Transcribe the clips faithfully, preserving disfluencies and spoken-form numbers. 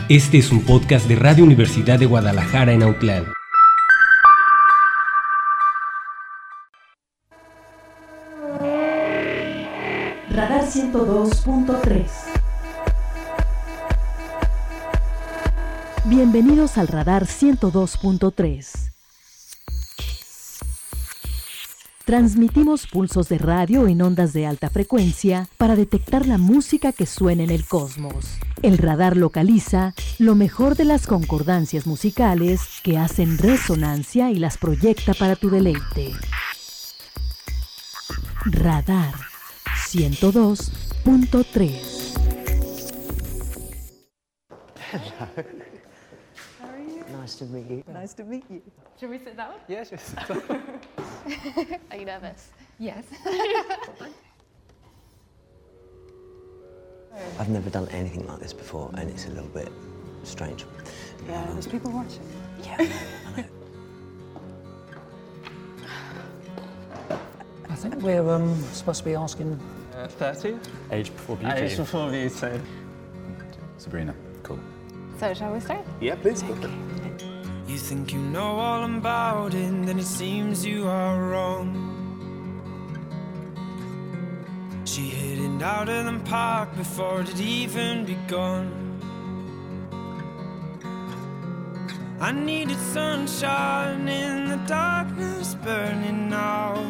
Este es un podcast de Radio Universidad de Guadalajara en Autlán. Radar ciento dos punto tres. Bienvenidos al Radar ciento dos punto tres. Transmitimos pulsos de radio en ondas de alta frecuencia para detectar la música que suena en el cosmos. El radar localiza lo mejor de las concordancias musicales que hacen resonancia y las proyecta para tu deleite. Radar ciento dos punto tres. Hello. How are you? Nice to meet you. Nice to meet you. Should we sit down? Yeah, sure. Sit down. Are you nervous? Yes. I've never done anything like this before, and it's a little bit strange. Yeah, Um, there's people watching. Yeah, I know, I know. I think we're um, supposed to be asking. Uh, thirty? Age before beauty. Age before beauty. Sabrina, cool. So shall we start? Yeah, please. Go for it. You think you know all about it, then it seems you are wrong. She hit it out of the park before it had even begun. I needed sunshine in the darkness burning out.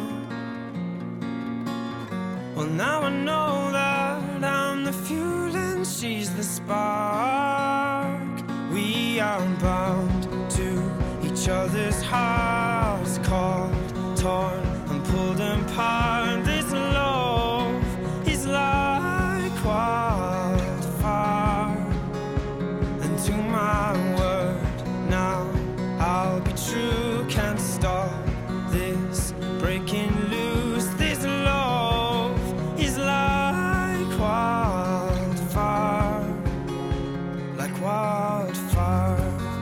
Well, now I know that I'm the fuel and she's the spark. We are bound to each other's hearts, caught, torn and pulled apart. This love is like wildfire, and to my word now I'll be true. Can't stop this breaking loose. This love is like wildfire, like wildfire.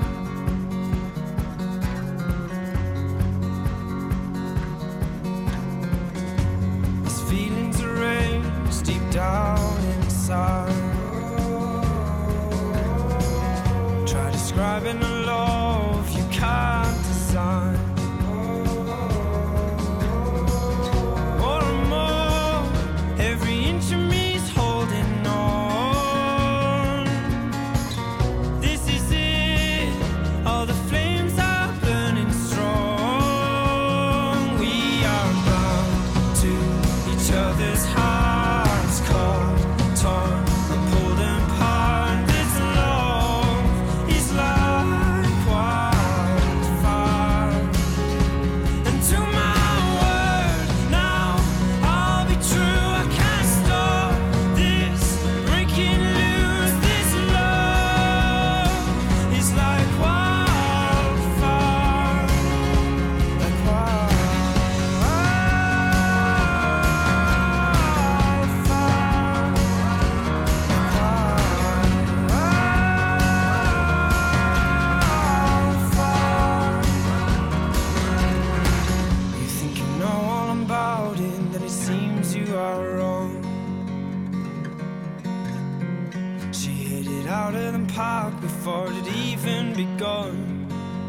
These feelings are raised deep down inside. Try describing a love you can't design. More and more, every inch of me's holding on. This is it, all the flames are burning strong. We are bound to each other's hearts, caught, torn and pulled apart. This love is like wildfire, and to my word now I'll be true. I can't stop this breaking loose. This love is like wildfire, like wildfire. You think you know all about it, then it seems you are wrong. She hit it out of the park before it had even begun.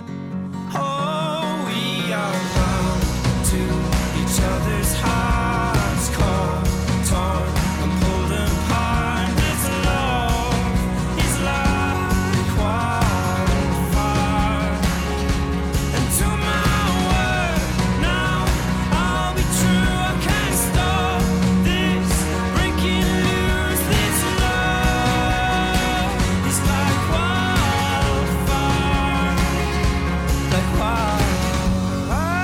Oh, we are bound to each other's hearts, caught, torn and pulled apart. This love is like wildfire, and to my word now I'll be true. I can't stop this breaking loose. This love is like wildfire, like wildfire.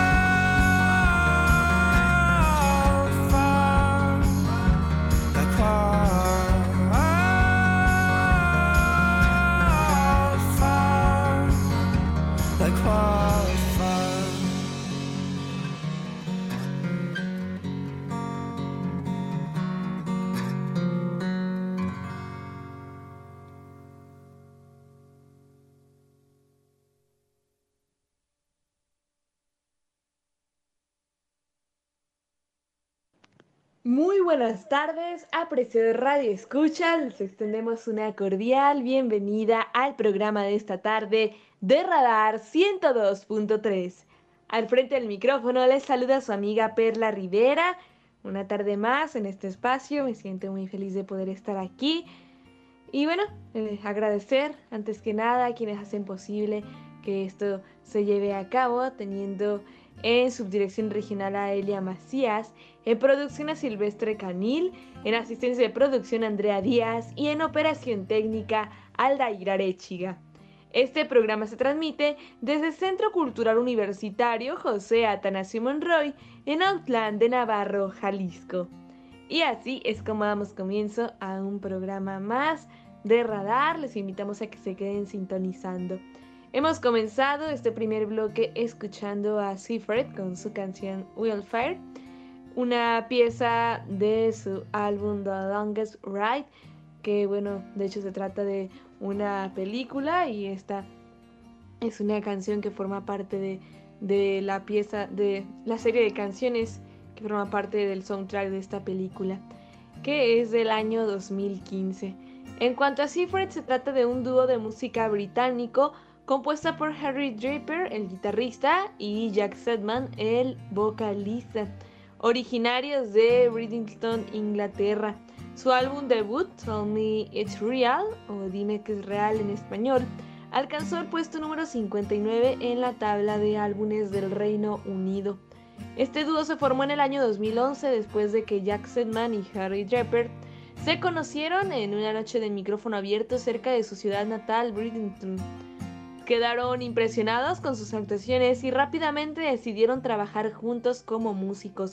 Muy buenas tardes, apreciados Radio Escuchas, les extendemos una cordial bienvenida al programa de esta tarde de Radar ciento dos punto tres. Al frente del micrófono les saluda su amiga Perla Rivera. Una tarde más en este espacio, me siento muy feliz de poder estar aquí. Y bueno, eh, agradecer antes que nada a quienes hacen posible que esto se lleve a cabo, teniendo en subdirección regional a Elia Macías, en producción a Silvestre Canil, en asistencia de producción Andrea Díaz y en operación técnica Aldair Arechiga. Este programa se transmite desde el Centro Cultural Universitario José Atanasio Monroy en Autlán de Navarro, Jalisco. Y así es como damos comienzo a un programa más de Radar. Les invitamos a que se queden sintonizando. Hemos comenzado este primer bloque escuchando a Seafret con su canción Wildfire, una pieza de su álbum The Longest Ride, que bueno, de hecho se trata de una película y esta es una canción que forma parte de, de la pieza, de la serie de canciones que forma parte del soundtrack de esta película, que es del año dos mil quince. En cuanto a Seafret, se trata de un dúo de música británico compuesta por Harry Draper, el guitarrista, y Jack Sedman, el vocalista, originarios de Bridgington, Inglaterra. Su álbum debut, Tell Me It's Real, o Dime que es real en español, alcanzó el puesto número cincuenta y nueve en la tabla de álbumes del Reino Unido. Este dúo se formó en el año dos mil once después de que Jack Sedman y Harry Draper se conocieron en una noche de micrófono abierto cerca de su ciudad natal, Bridgington. Quedaron impresionados con sus actuaciones y rápidamente decidieron trabajar juntos como músicos.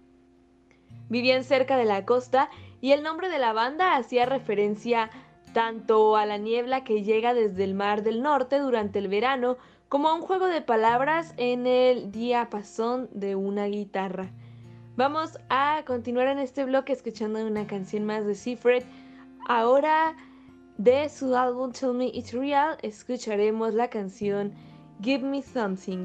Vivían cerca de la costa y el nombre de la banda hacía referencia tanto a la niebla que llega desde el Mar del Norte durante el verano como a un juego de palabras en el diapasón de una guitarra. Vamos a continuar en este bloque escuchando una canción más de Seafret. Ahora, de su álbum Tell Me It's Real, escucharemos la canción Give Me Something.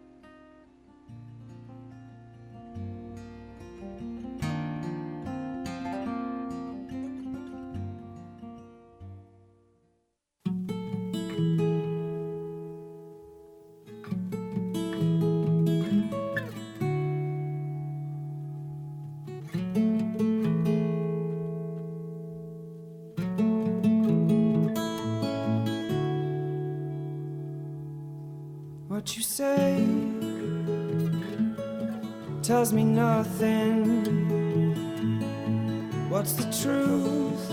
What you say tells me nothing. What's the truth?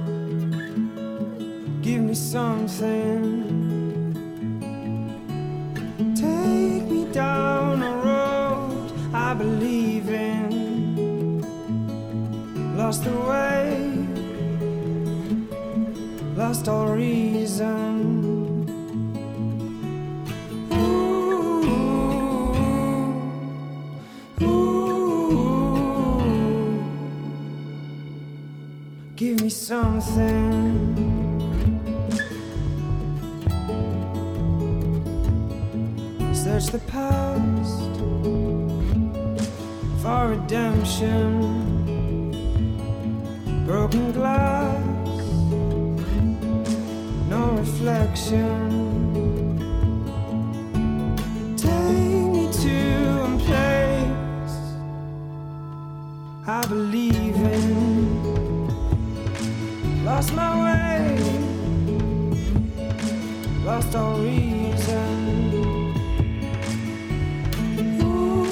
Give me something. Take me down a road I believe in. Lost the way, lost all reason. Give me something. Search the past for redemption. Broken glass, no reflection. Take me to a place I believe in. Lost my way, lost all reason. Ooh,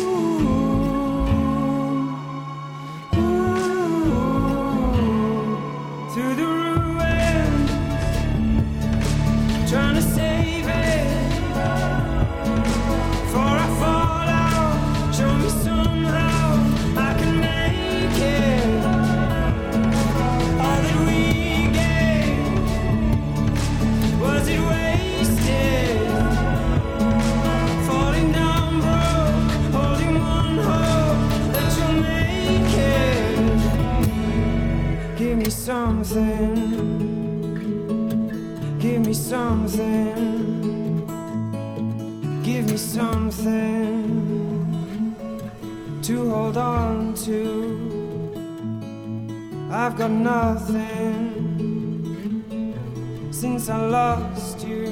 ooh, through the ruins, trying to save it. Before I fall out, show me somehow I can make it. All that we was it wasted? Falling down broke, holding one hope that you'll make it. Give me something. Give me something. Give me something to hold on to. I've got nothing since I lost you.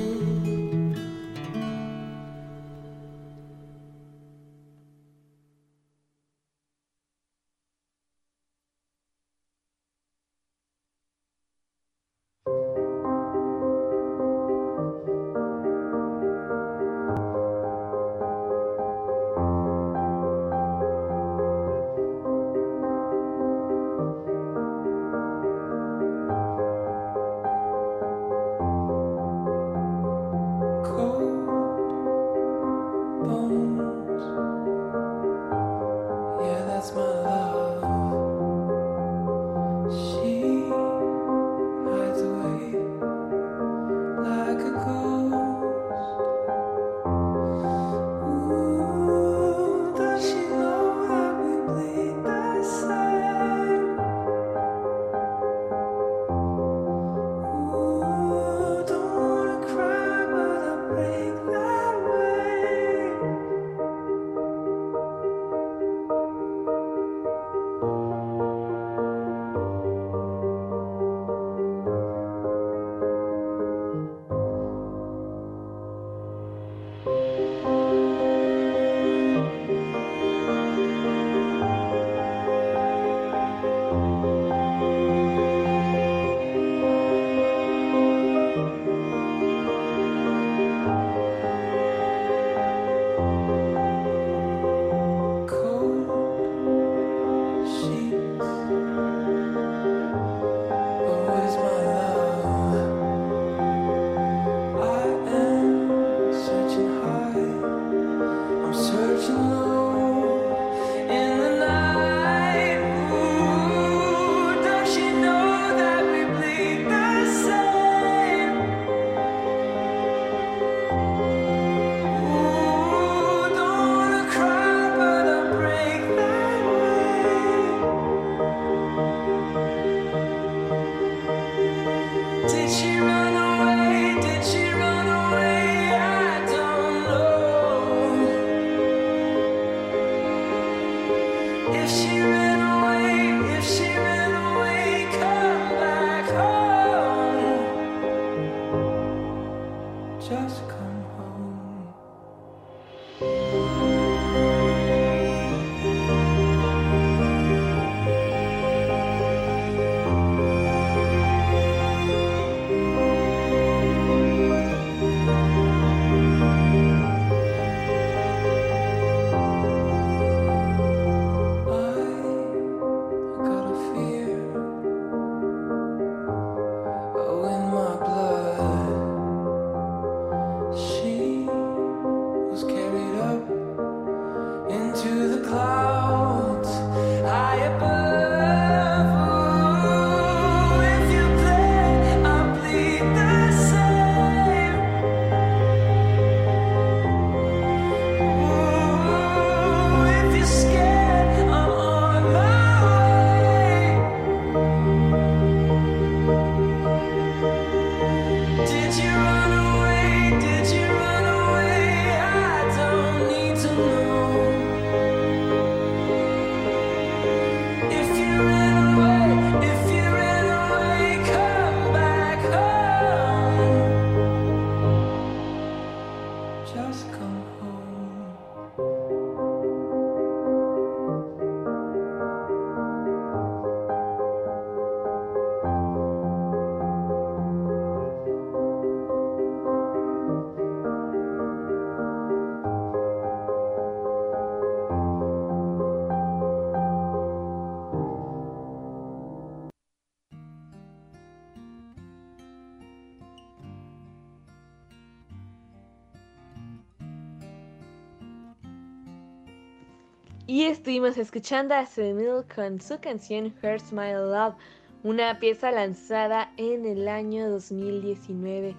Y estuvimos escuchando a Smile con su canción Here's My Love, una pieza lanzada en el año dos mil diecinueve.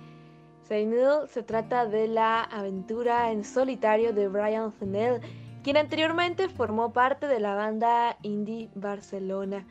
Smile se trata de la aventura en solitario de Brian Fennell, quien anteriormente formó parte de la banda indie Barcelona.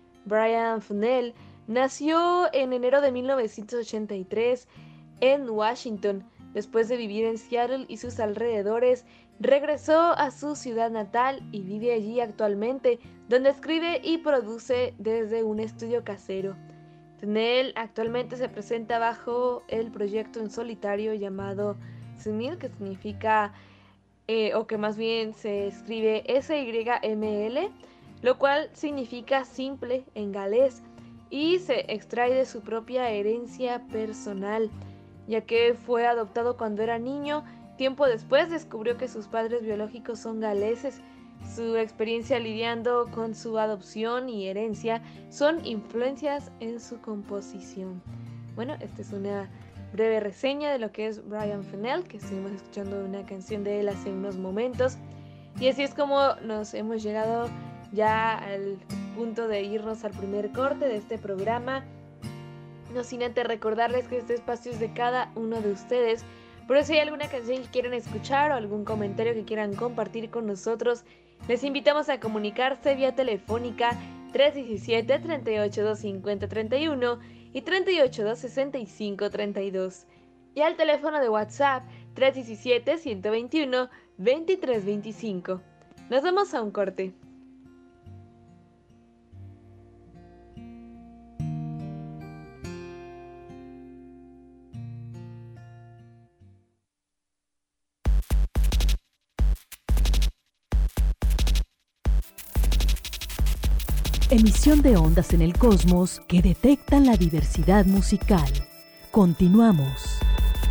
Brian Fennell nació en enero de mil novecientos ochenta y tres en Washington, Después de vivir en Seattle y sus alrededores, regresó a su ciudad natal y vive allí actualmente, donde escribe y produce desde un estudio casero. Tennell actualmente se presenta bajo el proyecto en solitario llamado Smil, que significa, eh, o que más bien se escribe S Y M L, lo cual significa simple en galés, y se extrae de su propia herencia personal, ya que fue adoptado cuando era niño. Tiempo después descubrió que sus padres biológicos son galeses. Su experiencia lidiando con su adopción y herencia son influencias en su composición. Bueno, esta es una breve reseña de lo que es Brian Fennell, que estuvimos escuchando una canción de él hace unos momentos. Y así es como nos hemos llegado ya al punto de irnos al primer corte de este programa. No sin antes recordarles que este espacio es de cada uno de ustedes. Por eso, si hay alguna canción que quieran escuchar o algún comentario que quieran compartir con nosotros, les invitamos a comunicarse vía telefónica tres diecisiete, treinta y ocho, doscientos cincuenta, treinta y uno y treinta y ocho, doscientos sesenta y cinco, treinta y dos. Y al teléfono de WhatsApp tres diecisiete, ciento veintiuno, veintitrés veinticinco. Nos vemos a un corte. Emisión de ondas en el cosmos que detectan la diversidad musical. Continuamos.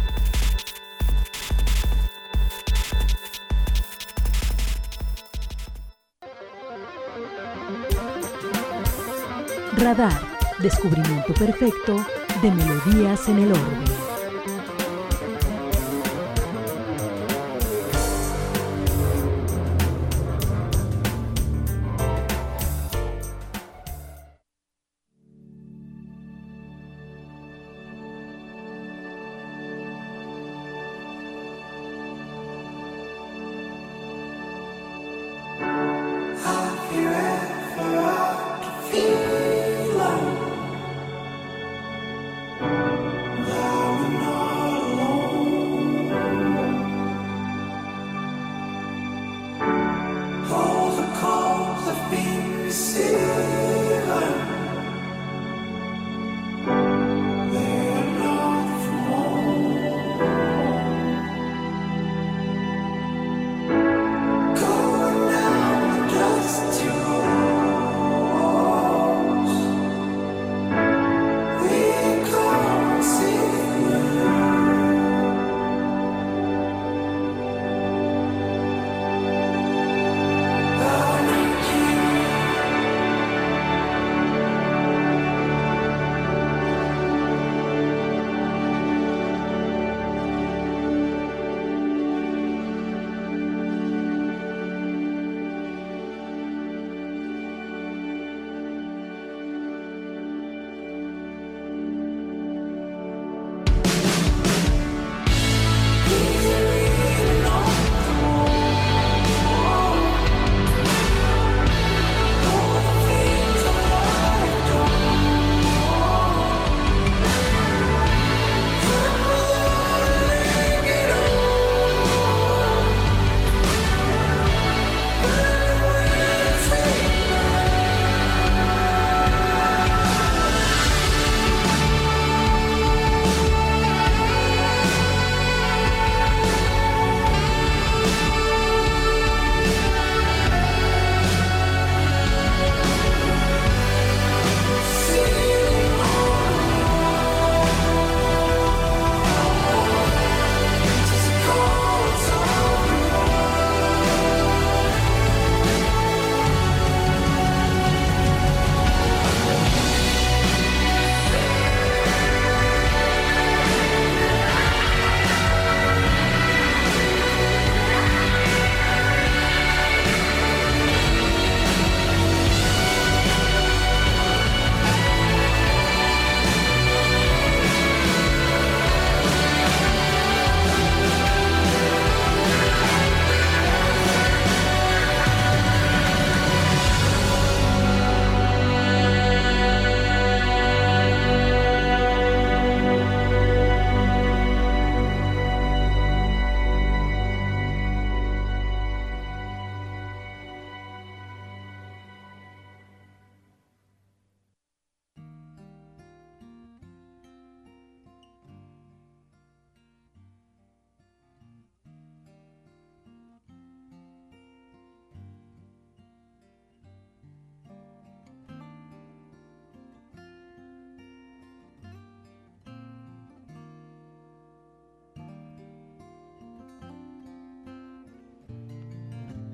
Radar, descubrimiento perfecto de melodías en el orbe. Feel like the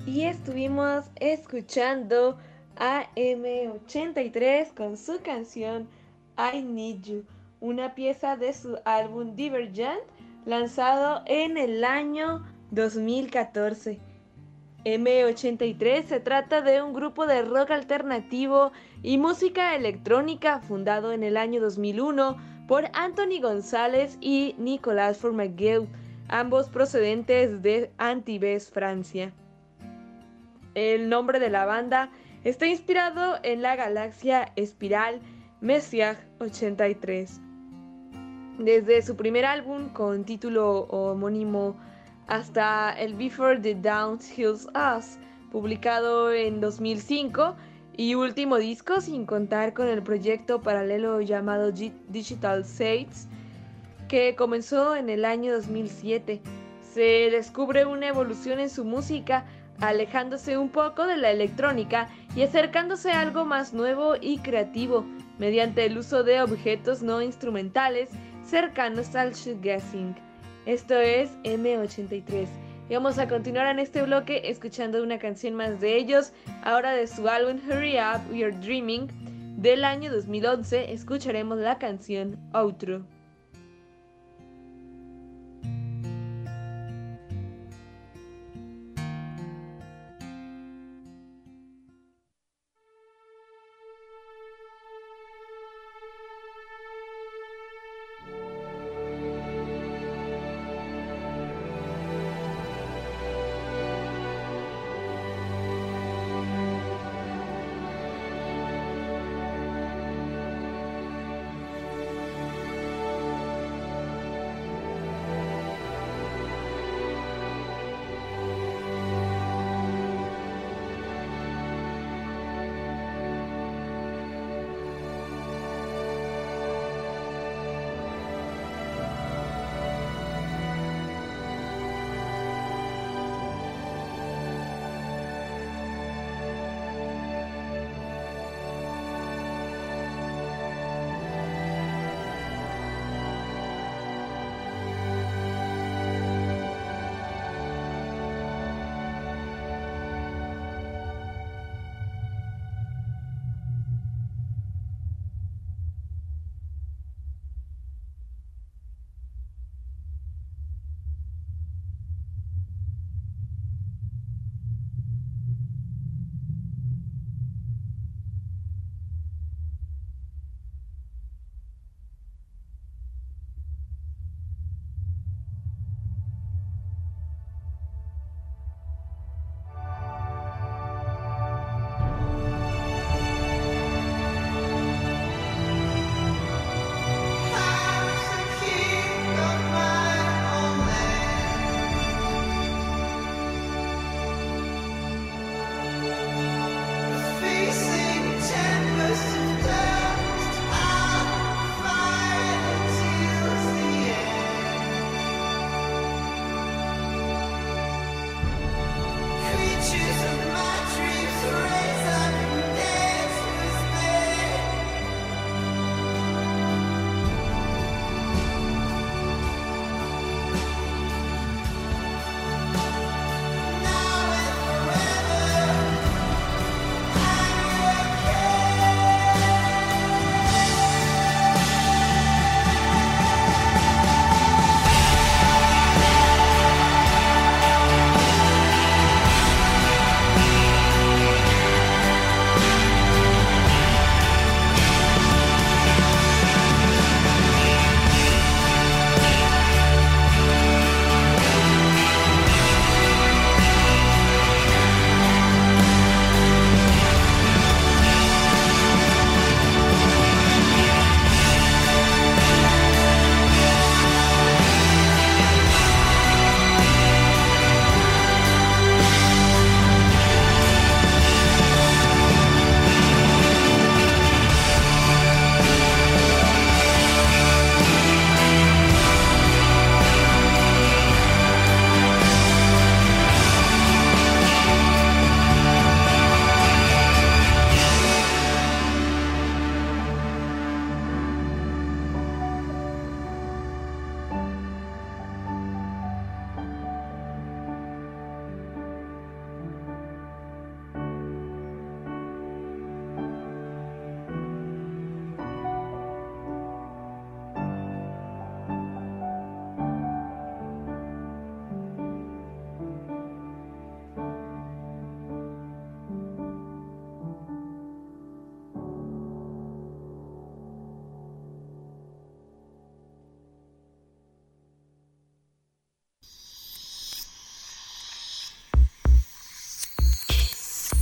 Y estuvimos escuchando a eme ochenta y tres con su canción I Need You, una pieza de su álbum Divergent, lanzado en el año dos mil catorce. eme ochenta y tres se trata de un grupo de rock alternativo y música electrónica fundado en el año dos mil uno por Anthony González y Nicolas Fourmaguel, ambos procedentes de Antibes, Francia. El nombre de la banda está inspirado en la galaxia espiral Messier ochenta y tres. Desde su primer álbum con título homónimo hasta el Before the Dawn Kills Us, publicado en dos mil cinco, y último disco sin contar con el proyecto paralelo llamado G- Digital Shades, que comenzó en el año dos mil siete. Se descubre una evolución en su música, alejándose un poco de la electrónica y acercándose a algo más nuevo y creativo, mediante el uso de objetos no instrumentales cercanos al shoegazing. Esto es eme ochenta y tres. Y vamos a continuar en este bloque escuchando una canción más de ellos, ahora de su álbum Hurry Up, We Are Dreaming, del año dos mil once. Escucharemos la canción Outro.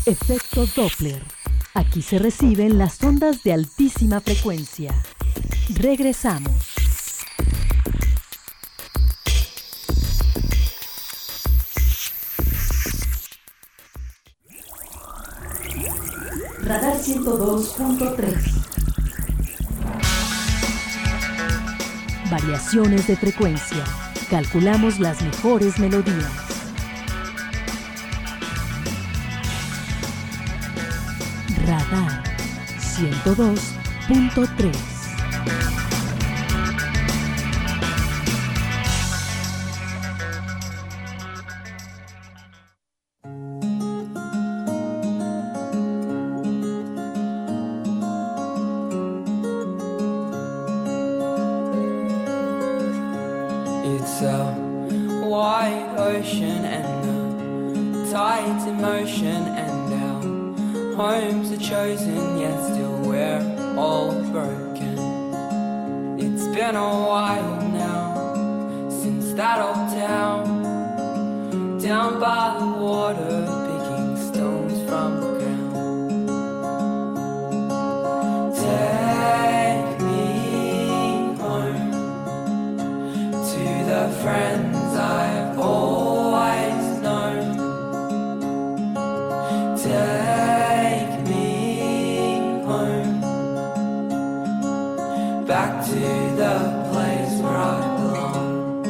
Efecto Doppler. Aquí se reciben las ondas de altísima frecuencia. Regresamos. Radar ciento dos punto tres. Variaciones de frecuencia. Calculamos las mejores melodías. Radar ciento dos punto tres. It's a wide ocean and the tides in motion, and our homes are chosen, yet still we're all broken. It's been a while now since that old town, down by the water, picking stones from the ground. Take me home to the friends I've always known. Take me home, back to the place where I belong.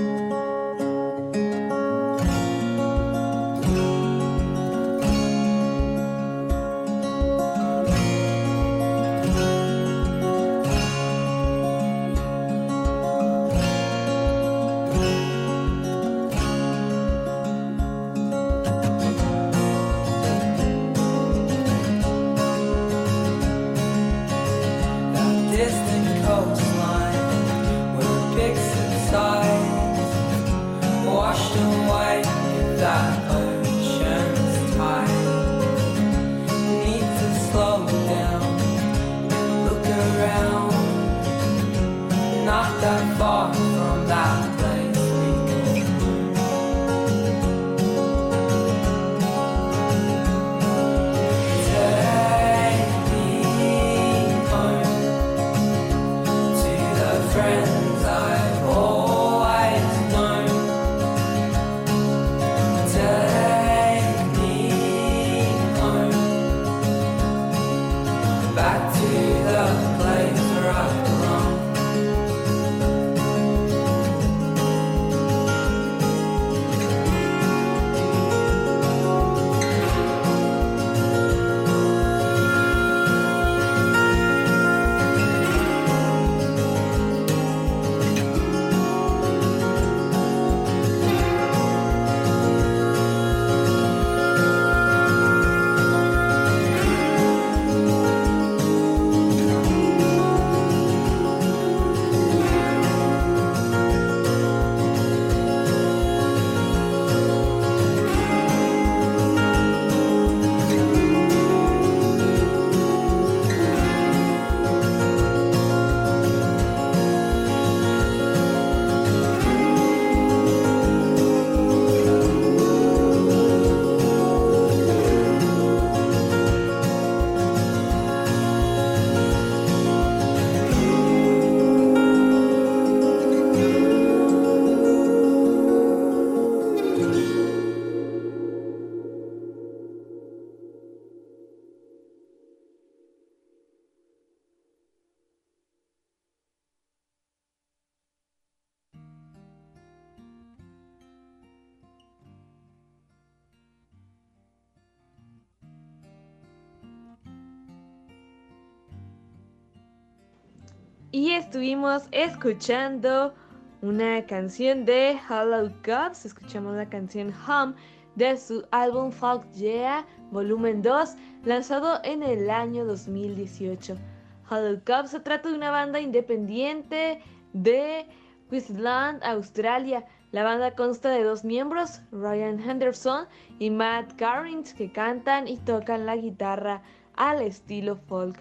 Y estuvimos escuchando una canción de Hollow Cups. Escuchamos la canción Hum de su álbum Folk Yeah Volumen dos, lanzado en el año dos mil dieciocho. Hollow Cups se trata de una banda independiente de Queensland, Australia. La banda consta de dos miembros, Ryan Henderson y Matt Carrins, que cantan y tocan la guitarra al estilo folk.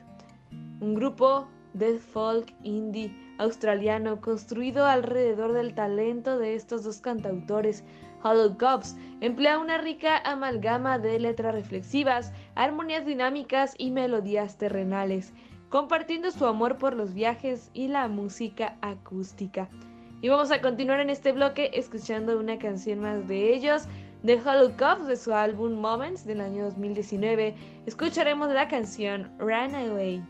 Un grupo de folk indie australiano construido alrededor del talento de estos dos cantautores. Hollow Cups emplea una rica amalgama de letras reflexivas, armonías dinámicas y melodías terrenales, compartiendo su amor por los viajes y la música acústica. Y vamos a continuar en este bloque escuchando una canción más de ellos, The Holocaust, de su álbum Moments del año dos mil diecinueve. Escucharemos la canción Run Away.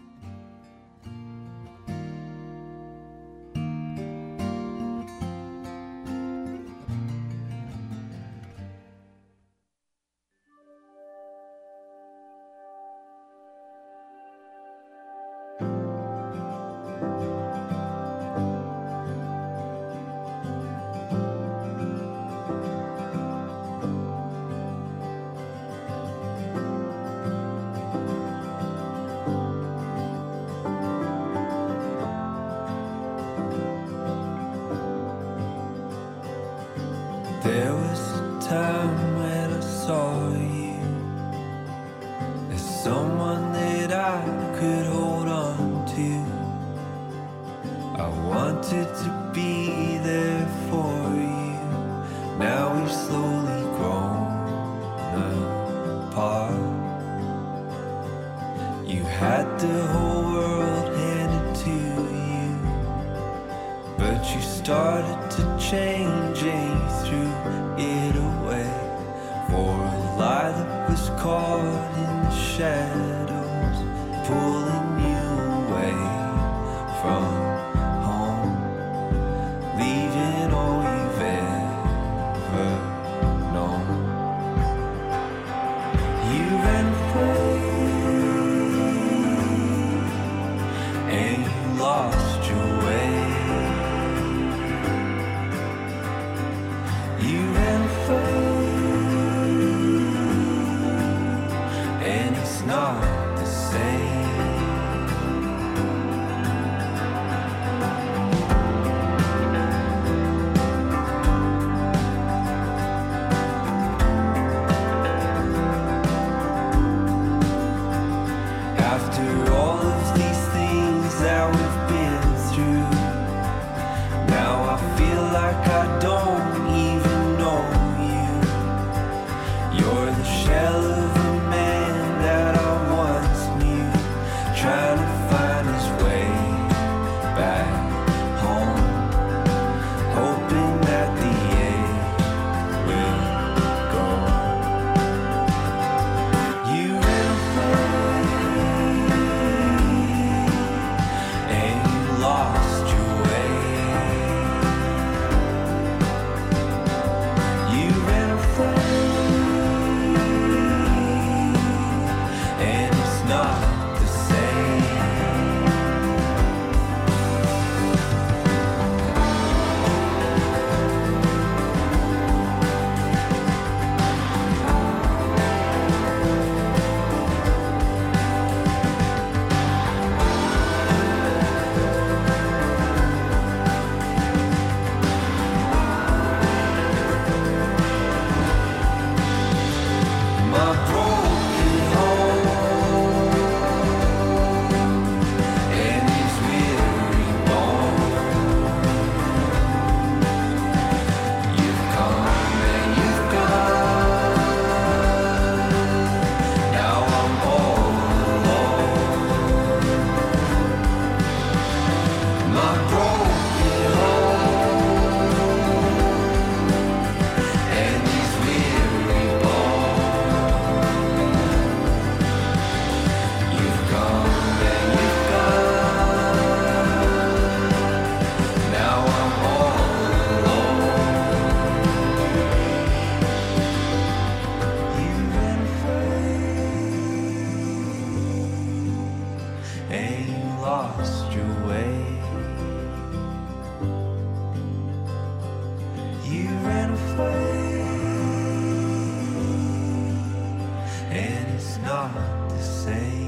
There was a time when I saw you as someone that I could hold on to. I wanted to be there for you. Now we've slowly grown apart. You had the whole world handed to you, but you started to change and you threw it away for a lie that was caught in the shadows, pulling you away from home, leaving all you've ever known. You ran away and you lost your way. You ran away and it's not the same. After all of these things that we've been through, now I feel like I don't even know you. You're the shell of a man that I once knew, trying to find his way back home, hoping that the ache will go. You ran away and you lost your way. You ran away and it's not the same. My broken home and these weary bones. You've come and you've gone. Now I'm all alone. My broken home and these weary bones. You've come and you've gone. Now I'm all alone. You ran away and you lost your way. You ran away and it's not the same.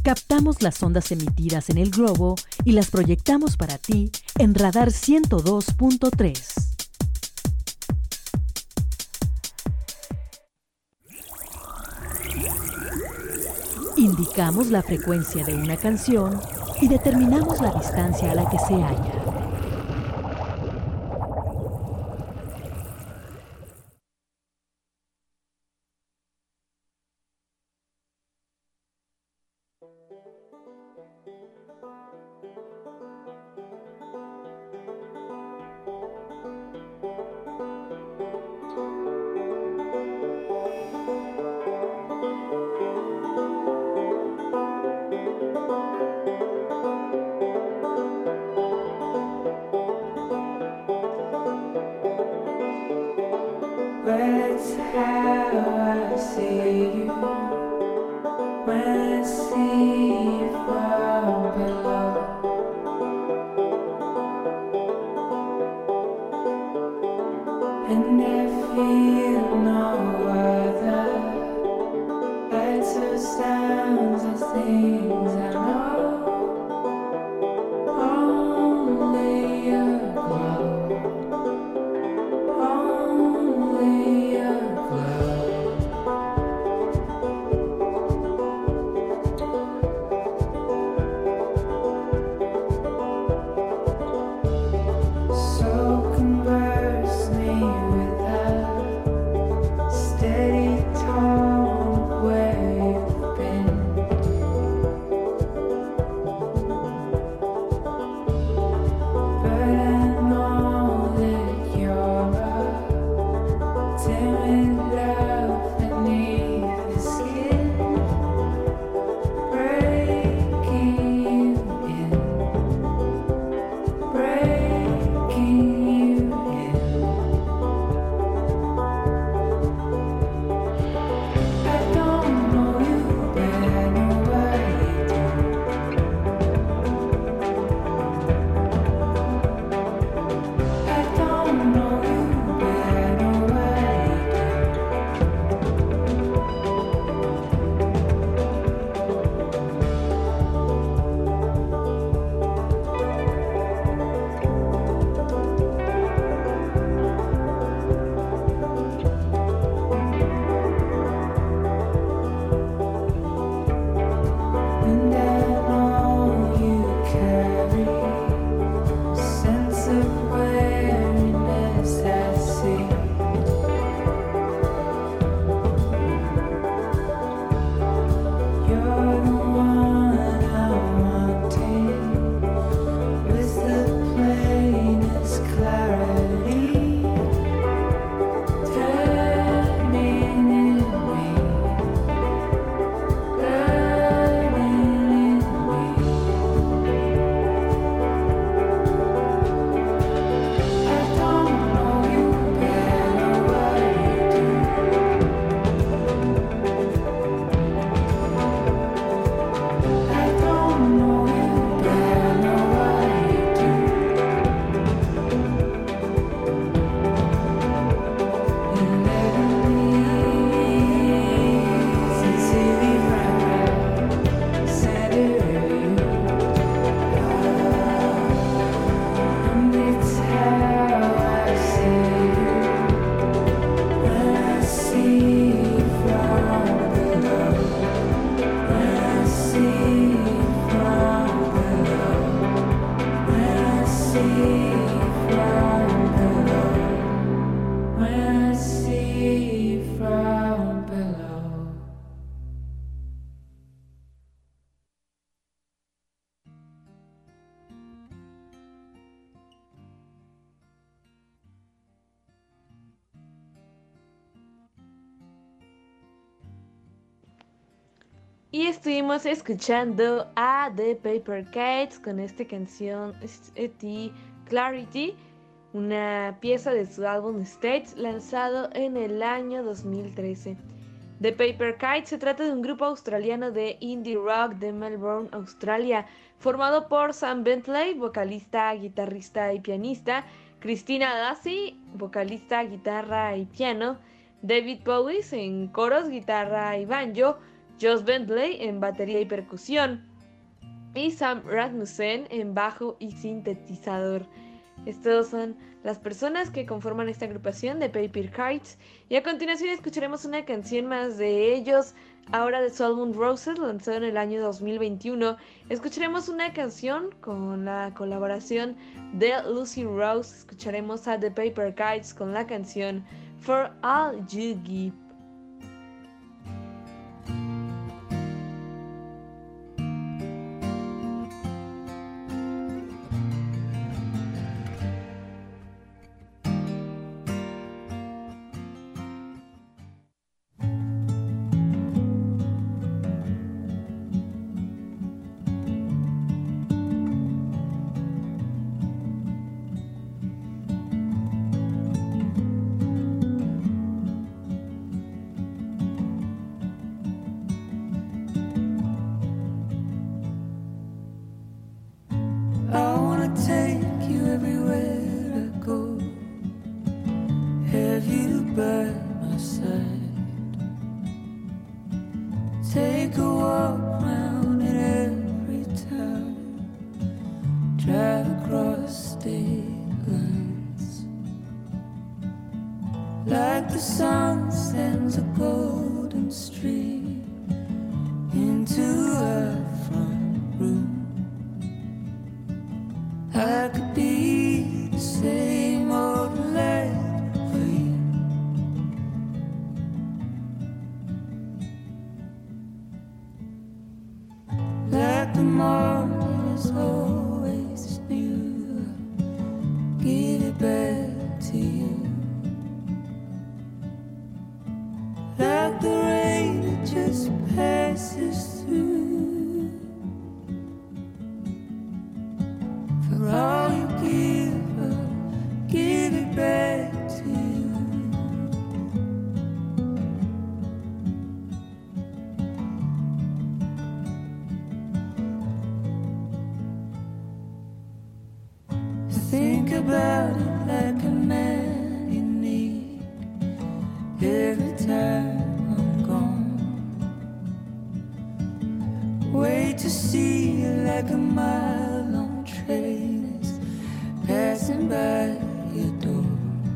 Captamos las ondas emitidas en el globo y las proyectamos para ti en Radar ciento dos punto tres. Indicamos la frecuencia de una canción y determinamos la distancia a la que se halla. That's how I see you when I see you from below. And I feel no other lights or sounds or things I know. Only your glow. Y estuvimos escuchando a The Paper Kites con esta canción T Clarity, una pieza de su álbum States lanzado en el año dos mil trece. The Paper Kites se trata de un grupo australiano de indie rock de Melbourne, Australia, formado por Sam Bentley, vocalista, guitarrista y pianista, Christina Dasi, vocalista, guitarra y piano, David Powys en coros, guitarra y banjo, Josh Bentley en batería y percusión y Sam Rasmussen en bajo y sintetizador. Estas son las personas que conforman esta agrupación de Paper Kites, y a continuación escucharemos una canción más de ellos, ahora de Salmon Roses, lanzado en el año dos mil veintiuno. Escucharemos una canción con la colaboración de Lucy Rose. Escucharemos a The Paper Kites con la canción For All You Give. Think about it like a man you need every time I'm gone. Wait to see you like a mile-long train is passing by your door.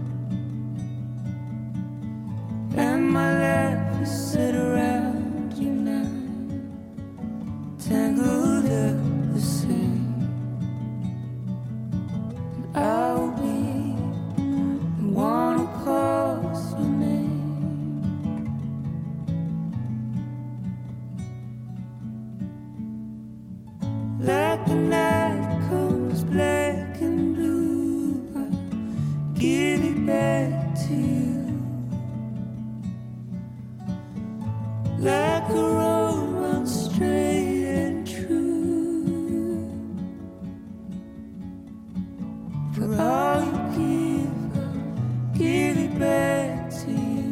And my life is set around you now, tangled up the same. I'll be the one who calls your name. Like the night comes black and blue, I'll give it back to you. Like a road runs straight and true. For all you give, I'll give it back to you.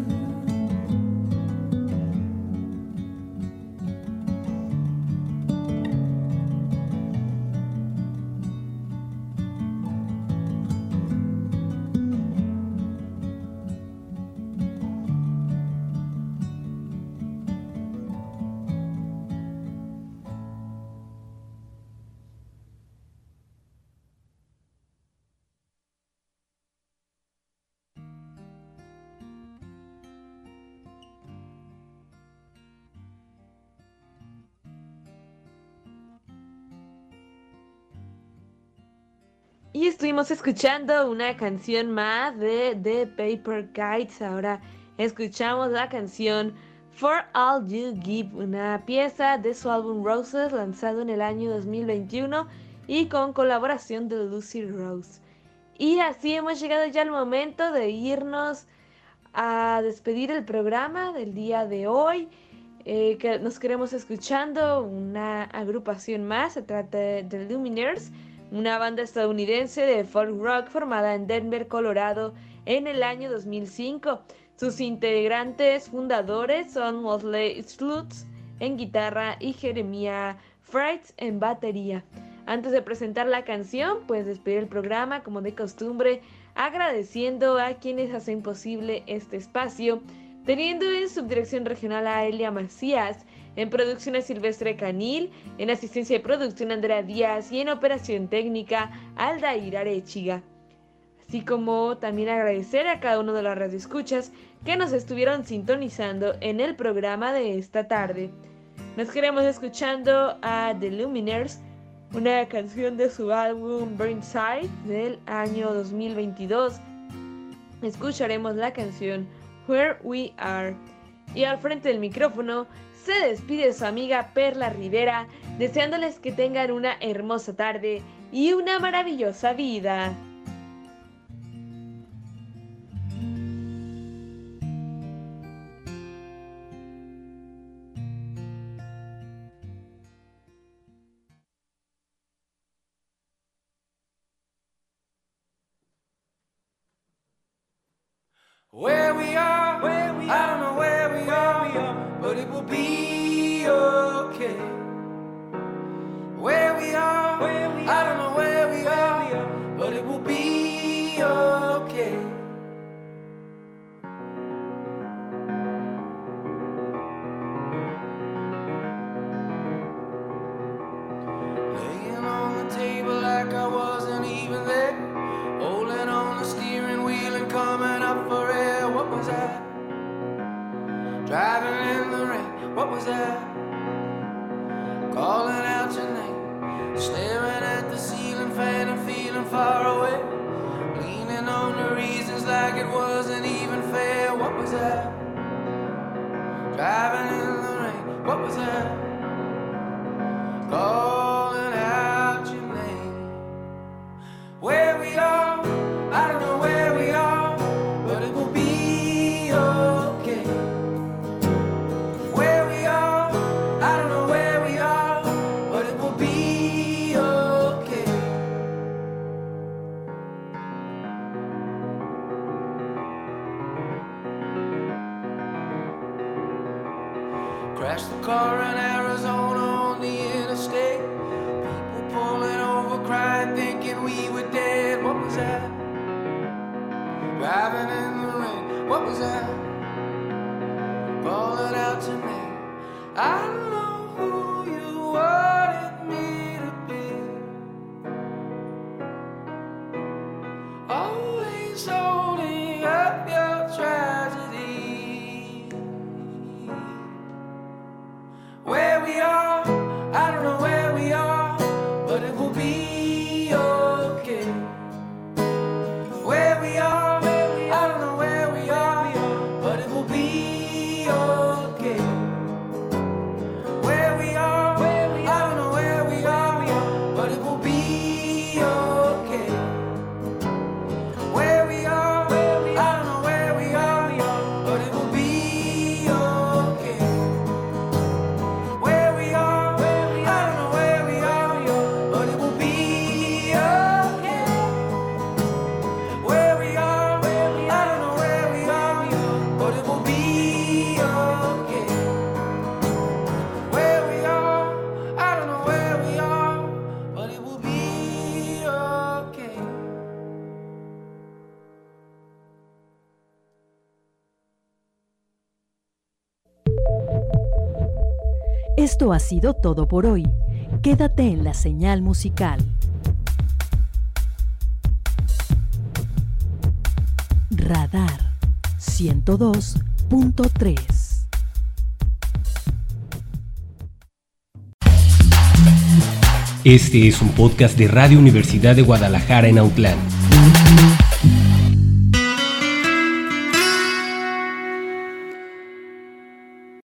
Y estuvimos escuchando una canción más de The Paper Kites. Ahora escuchamos la canción For All You Give, una pieza de su álbum Roses, lanzado en el año dos mil veintiuno y con colaboración de Lucy Rose. Y así hemos llegado ya al momento de irnos a despedir el programa del día de hoy. Eh, que nos queremos escuchando una agrupación más. Se trata de Lumineers, una banda estadounidense de folk rock formada en Denver, Colorado, en el año dos mil cinco. Sus integrantes fundadores son Mosley Slutz en guitarra y Jeremiah Fritz en batería. Antes de presentar la canción, pues despedir el programa como de costumbre, agradeciendo a quienes hacen posible este espacio, teniendo en subdirección regional a Elia Macías, en producción a Silvestre Canil, en asistencia de producción Andrea Díaz y en operación técnica Aldair Arechiga. Así como también agradecer a cada uno de las radioescuchas que nos estuvieron sintonizando en el programa de esta tarde. Nos quedamos escuchando a The Lumineers, una canción de su álbum Burnside del año dos mil veintidós. Escucharemos la canción Where We Are. Y al frente del micrófono se despide su amiga Perla Rivera, deseándoles que tengan una hermosa tarde y una maravillosa vida. Where we are, where we are, I don't know where we are, we are, but it will be okay. Where we are, where we are, I don't know where we are, we are, but it will be okay. Laying on the table like I wasn't even there, holding on the steering wheel and coming up for air. What was that? Driving in the rain. What was that? Calling out your name, staring at the ceiling fan and feeling far away, leaning on the reasons like it wasn't even fair. What was that? Driving in the rain. What was that? Calling out your name. Where we are, I don't know where we are, but it will be okay. Where we are, I don't know where we are, but it will be okay. Crashed the car in Arizona on the interstate. People pulling over, crying, thinking we were dead. What was that? Driving in the rain. What was that? Calling out your name. I don't know who you wanted me to be. Always holding up your tragedy. Where we are, I don't know where we are, but it will be okay. Where we are, I don't know where we are, but it will be okay. Where we are, I don't know where we are, but it will be okay. Where we are, I don't know where we are, but it will be okay. Where we are, I don't know where we are, but it will be okay. Where we are, I don't know where we are, but it will be okay. Where we are, I don't know where we are, but it will be okay. Esto ha sido todo por hoy. Quédate en la señal musical. Radar ciento dos punto tres. Este es un podcast de Radio Universidad de Guadalajara en Autlán.